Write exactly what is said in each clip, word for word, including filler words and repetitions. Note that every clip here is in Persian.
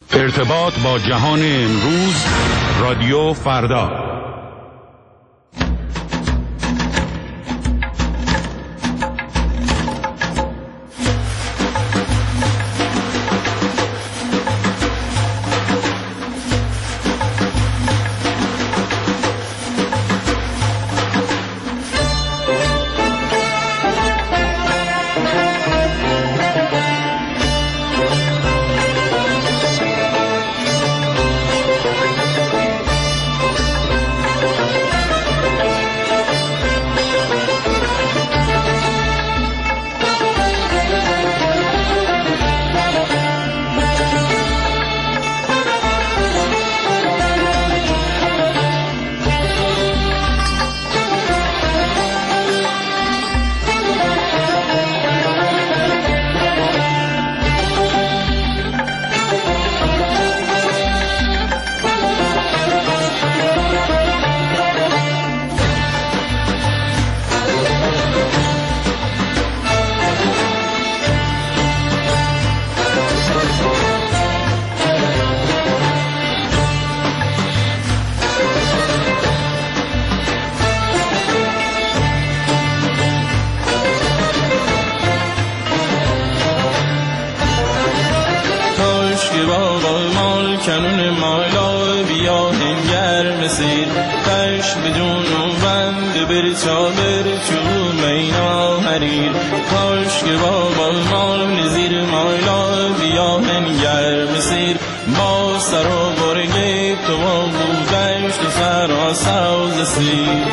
ارتباط با جهان امروز، رادیو فردا. کنون مالا بیا هنگر مسیر تش بدون وند بر چابر چو مینا حریر کاش که بابا مال زیر مالا بیا هنگر مسیر با سر و برگ تو بودش تو سر ساز سیر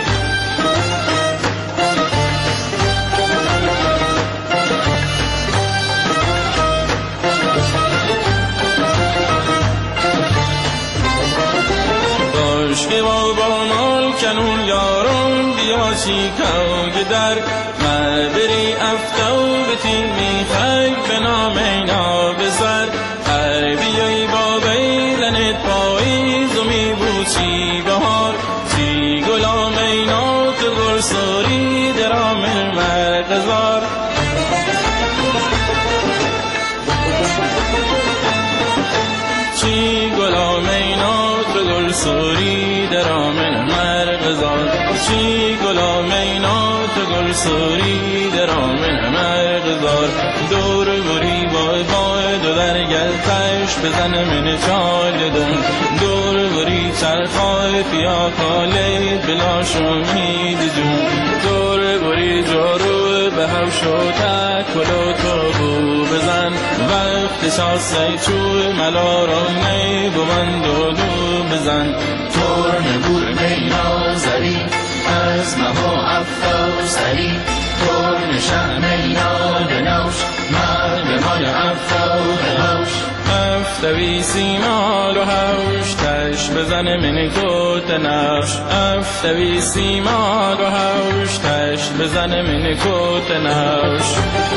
که با مال کنون یاران بیا چیکا گدر مدری افتو به تیمی خیل به نام اینا بسر هر بیایی با بیدنت پاییز و می بود چی بهار چی گلام اینا تو گرسوری درام مرغزار چی گلام اینا تو گرسوری درامن مرغزار چی گلام اینا تو گرسوری درامن مرغزار دور بری بای بای دو در گلتش بزن من چال دون دور بری چرخای فیا کالی بلا شمید جون دور بری جارو به هوش و تک ولو تو بو بزن وقت شاسه چو ملا را نی بوند و دو بزن ترن بور مینا زری از مها افتا سری ترن شه مینا بنوش مرد مال افتا بهوش افتوی سیمال و هوش تش بزن من کت نوش افتوی سیمال و هوش تش بزن من کت نوش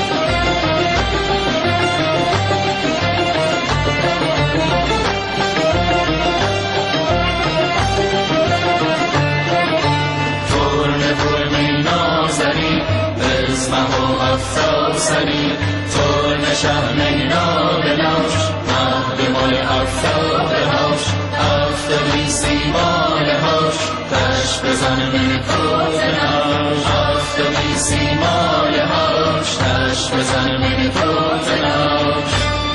اسمه افتا سری ترن شه مینا بنوش مهد مال افتا بهوش افتوی سیمال هوش تش بزن من کت نوش افتوی سیمال هوش تش بزن من کت نوش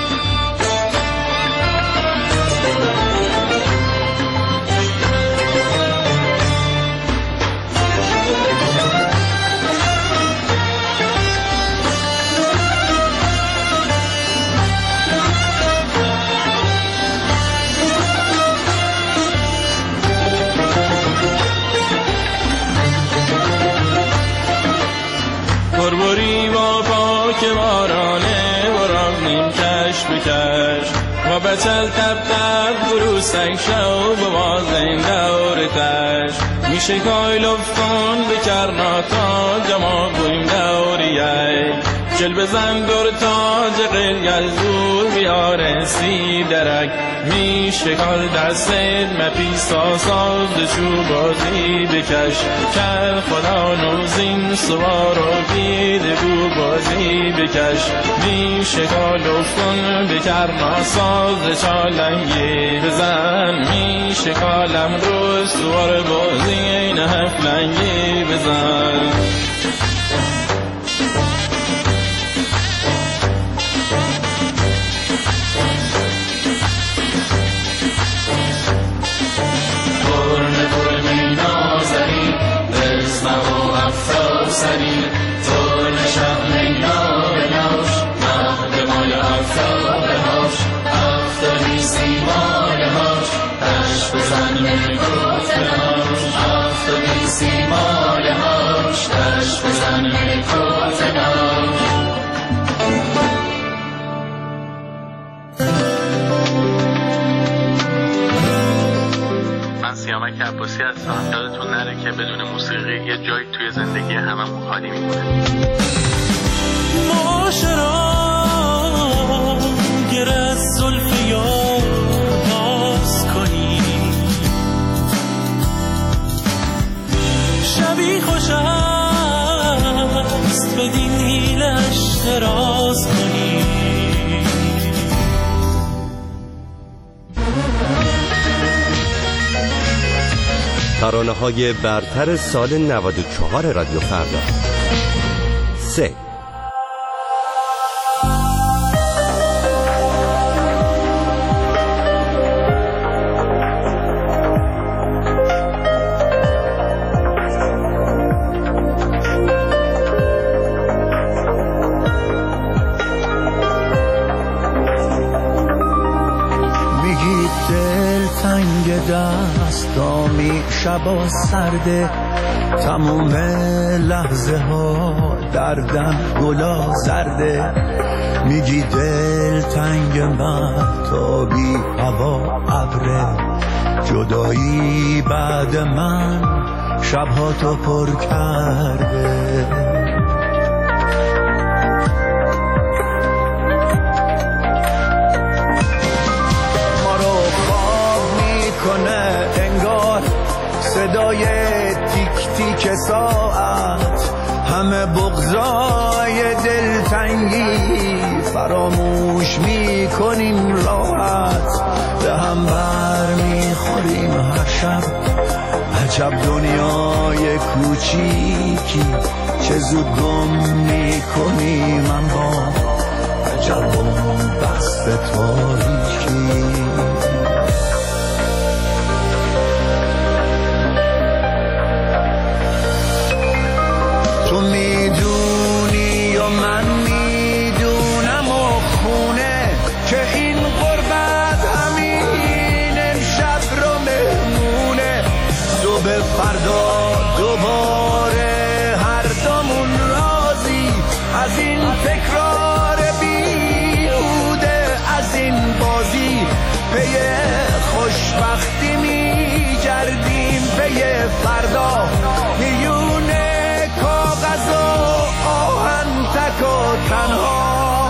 پربری با پاک بارانه و راغنیم کش بکش و بچل تب تب بروسک شو بوازین دورتش میشه کای لفون بکرناتا جما بویم دوریه گل بزن دور تاج قلگل دور بیارستی درک می شکال دست مپیسا ساز دشو بازی بکش کل خدا نوزین سوار و بیده بو بازی بکش می شکال افتون بکر ناساز چالنگی بزن می شکالم رو سوار بازی نه هفلنگی بزن سری ترن شب مینا بناش مهد مال افتاب هاش افتادی سیمان هاش تش بزن میکوت ناش افتادی سیمان هاش تش بزن میکوت ناش سیامک عباسی هستم. یادتون نره که بدون موسیقی یه جایی توی زندگی هممون خالی میمونه. معاشرا گر از زلف یار باز کنی شبی خوش است بدین حیلش دراز کنی ترانه‌های برتر سال نود و چهار رادیو فردا. سه میگی دل تنگ دستامی شبا سرده تموم لحظه ها دردم گلا زرده میگی دل تنگ مهتابی هوا ابره جدایی بعد من شبها تو پر کرده صدای تیک تیک ساعت همه بغضای دلتنگی فراموش میکنیم راحت به هم بر میخوریم هر شب عجب دنیای کوچیکی چه زود گم میکنیم اما عجب بست تاریکی تو میدونی و من میدونم و خونه که این غربت همین امشب رو مهمونه صبح فردا دوباره هر دومون راضی از این تکرار بیهوده از این بازی پی خوشبختی میگردیم پی فردا میونه کاغذ و آهن تک و تنها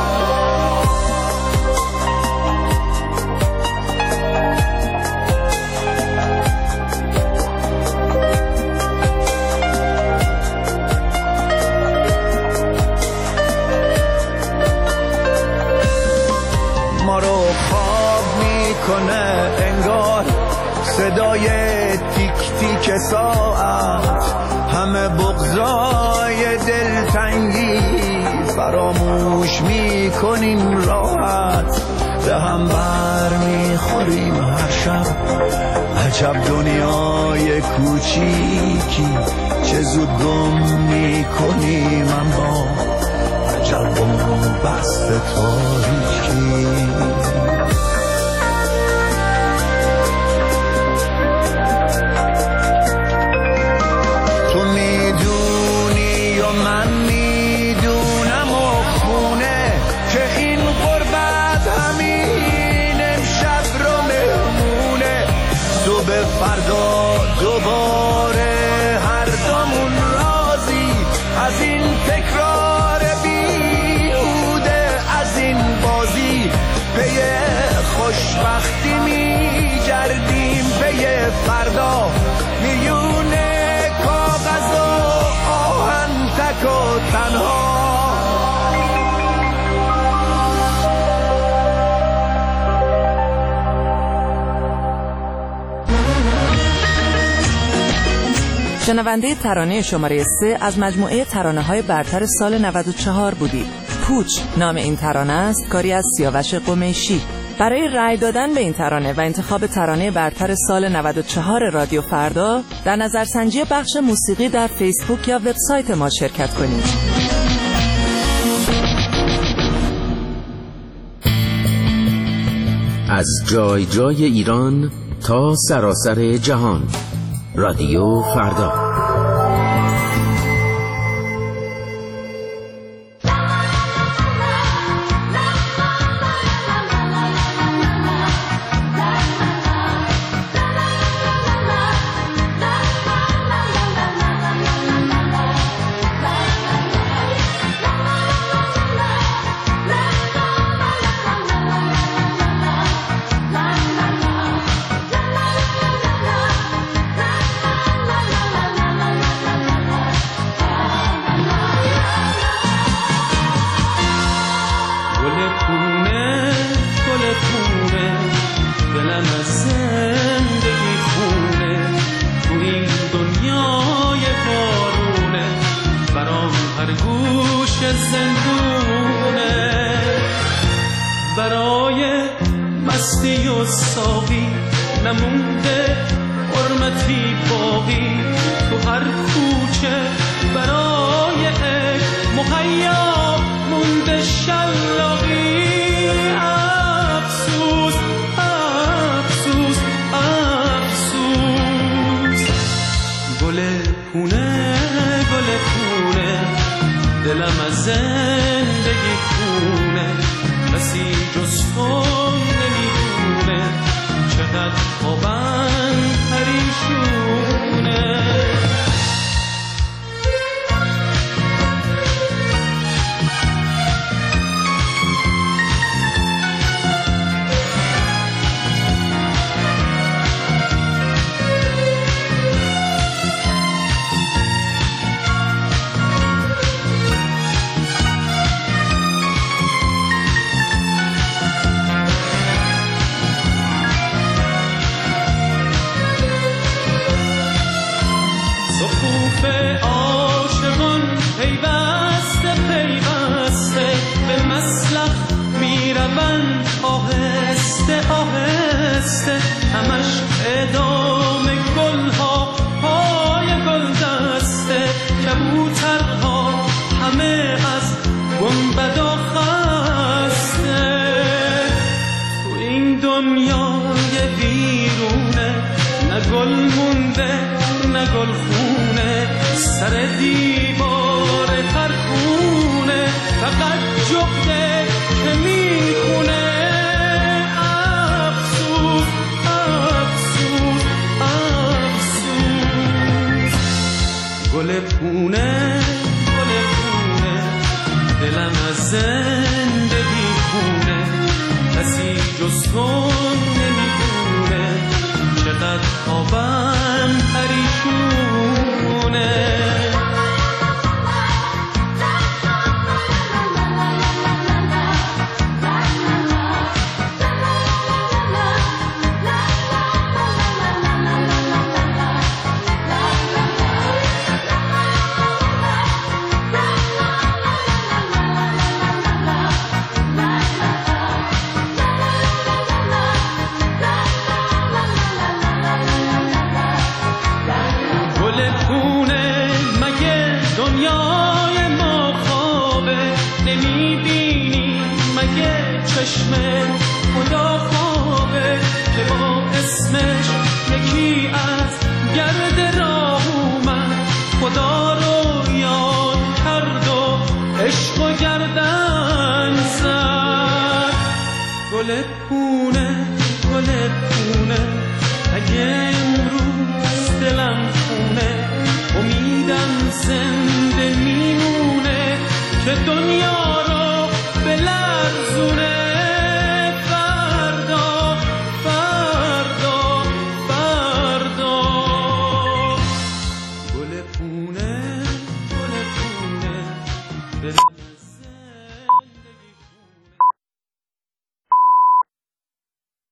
ما رو خواب میکنه انگار صدای تیک تیک ساعت همه بغضای دلتنگی فراموش میکنیم راحت به هم بر میخوریم هر شب عجب دنیای کوچیکی چه زود گم میکنیم اما عجب بست تاریکی من میدونم و خونه که این غربت همین امشب رو مهمونه صبح فردا دوباره هر دومون راضی از این تکرار بیهوده وقتی میگردیم پی فردا میلیون کاغذ و آهن تک و تنها. شنونده ترانه شماره سه از مجموعه ترانه‌های برتر سال نود و چهار بودید. پوچ نام این ترانه است، کاری از سیاوش قمیشی. برای رأی دادن به این ترانه و انتخاب ترانه برتر سال نود و چهار رادیو فردا در نظرسنجی بخش موسیقی در فیسبوک یا وبسایت ما شرکت کنید. از جای جای ایران تا سراسر جهان، رادیو فردا. برای مستی و ساقی نمونده حرمتی باقی، تو هر کوچه برای عشق مهیا مونده شلاقی. افسوس افسوس افسوس، گل پونه گل پونه، دلم از زندگی خونه، کسی جز تو نمیدونه چقدر خوابم پریشونه. صفوف عاشقان پیوسته پیوسته به مسلخ میروند آهسته آهسته، همش ادامه گلها پای گل دسته، کبوترها همه از گنبدا خسته. تو این دنیای ویرونه نه گل مونده نه گل خونه، سر دیوار خرخونه فقط جغده که میخونه. افسوس افسوس افسوس، گل پونه گل پونه، دلم از زندگی خونه، کسی جز تو نمیدونه چقدر خوابم پریشونه. دنیای ما خوابه نمیبینی مگه چشم خدا خوابه که با اسمش یکی از گرد راه اومد، خدا رو یاد کرد و عشق و گردن زد. گل پونه گل پونه، اگه امروز دلم خونه امیدم زنده میمونه که دنیا